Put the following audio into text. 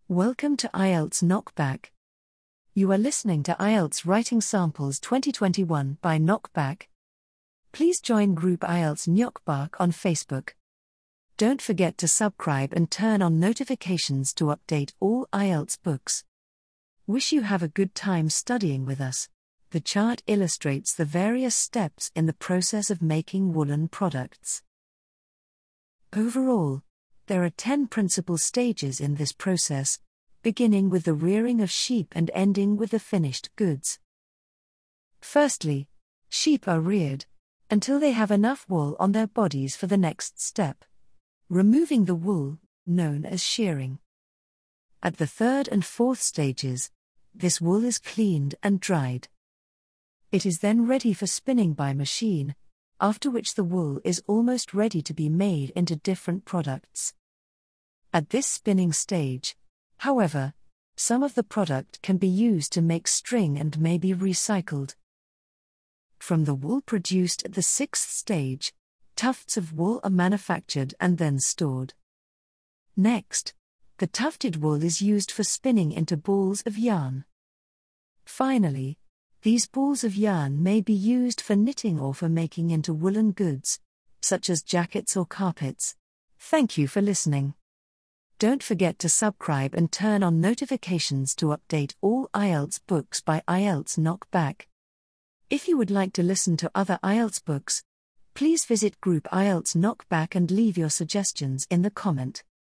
Welcome to IELTS Knockback. You are listening to IELTS Writing Samples 2021 by Knockback. Please join Group IELTS Knockback on Facebook. Don't forget to subscribe and turn on notifications to update all IELTS books. Wish you have a good time studying with us. The chart illustrates the various steps in the process of making woolen products. Overall, there are 10 principal stages in this process, beginning with the rearing of sheep and ending with the finished goods. Firstly, sheep are reared until they have enough wool on their bodies for the next step, removing the wool, known as shearing. At the third and fourth stages, this wool is cleaned and dried. It is then ready for spinning by machine, after which the wool is almost ready to be made into different products. At this spinning stage, however, some of the product can be used to make string and may be recycled. From the wool produced at the sixth stage, tufts of wool are manufactured and then stored. Next, the tufted wool is used for spinning into balls of yarn. Finally, these balls of yarn may be used for knitting or for making into woolen goods, such as jackets or carpets. Thank you for listening. Don't forget to subscribe and turn on notifications to update all IELTS books by IELTS Knockback. If you would like to listen to other IELTS books, please visit Group IELTS Knockback and leave your suggestions in the comment.